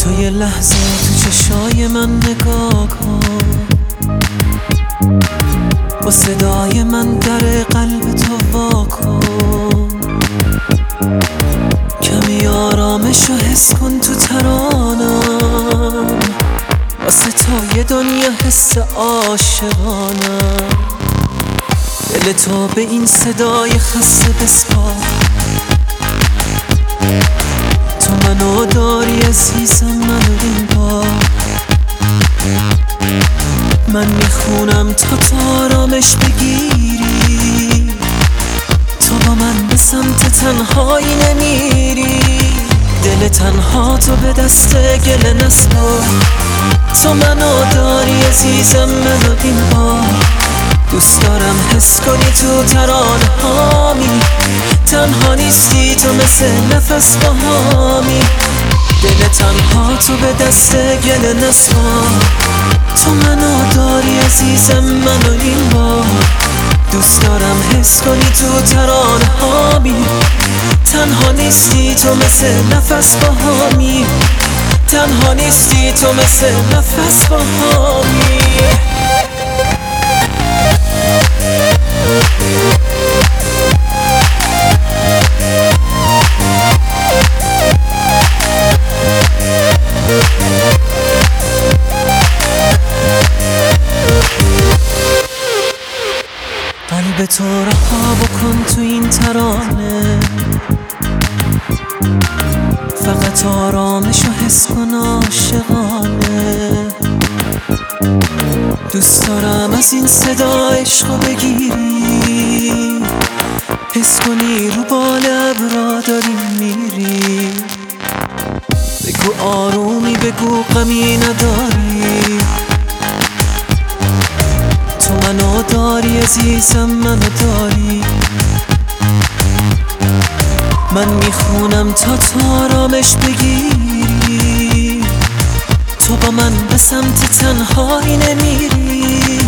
تو یه لحظه تو چشای من نگاه کن، با صدای من در قلب تو وا کن. کمی آرامش رو حس کن تو ترانم، واسه تو یه دنیا حس عاشقانم. دل تو به این صدای خسته بسپار، تو منو داری عزیزم، منو این بار. من میخونم تا آرامش بگیری، تو با من به سمت تنهایی نمیری. دل تنها تو به دست گله نسپار، تو منو داری عزیزم، منو این بار. دوست دارم حس کنی تو ترانه هامی، تنها نیستی تو مثل نفس باهامی. دل تنها تو به دست گله نسپار، تو منو داری عزیزم، منو این بار. دوست دارم حس کنی تو ترانه هامی، تنها نیستی تو مثل نفس باهامی. تنها نیستی تو مثل نفس باهامی. قلب تو رها بکن تو این ترانه، فقط آرامش رو حس کن عاشقانه. دوست دارم از این صدا عشقو بگیری، حس کنی رو بال ابرا داری میری. بگو آرومی، بگو غمی نداری، تو منو داری عزیزم، منو داری. من میخونم تا آرامش بگیری، تو با من به سمت تنهایی نمیری.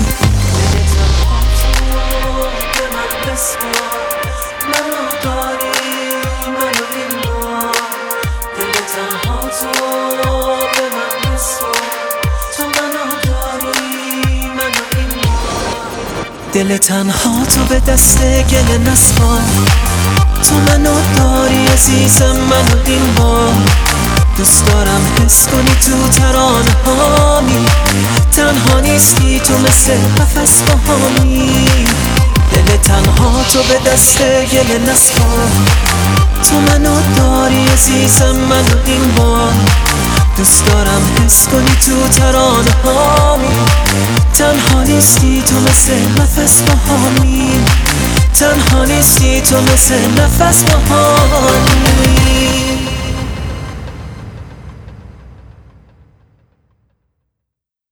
منو داری، منو این بار. دل تنها تو به من بسپار، تو منو داری، منو این بار. دل تنها تو به دست گله نسپار، تو منو داری عزیزم، منو این بار. دوست دارم حس کنی تو ترانه هامی، تنها نیستی تو مثل نفس باهامی. دل تنها تو به دست گله نسپار، تو منو داری عزیزم، منو این بار. دوست دارم حس کنی تو ترانه هامی، تنها نیستی تو مثل نفس باهامی. تنها نیستی تو مثل نفس باهامی.